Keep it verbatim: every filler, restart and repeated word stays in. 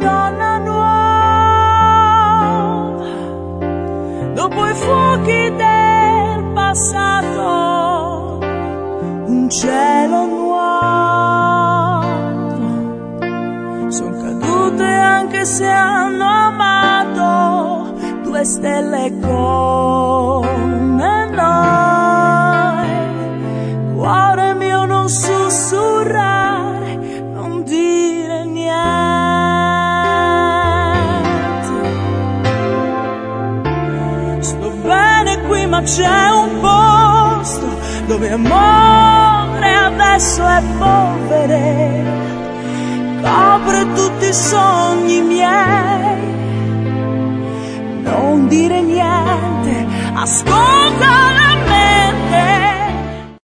donna nuova, dopo i fuochi del passato, un cielo nuovo. Sono cadute anche se hanno amato due stelle come noi. Cuore mio, non sussurrare, non dire niente. Sto bene qui ma c'è un posto dove amore adesso è polvere, copre tutti i sogni miei. Non dire niente, ascolta.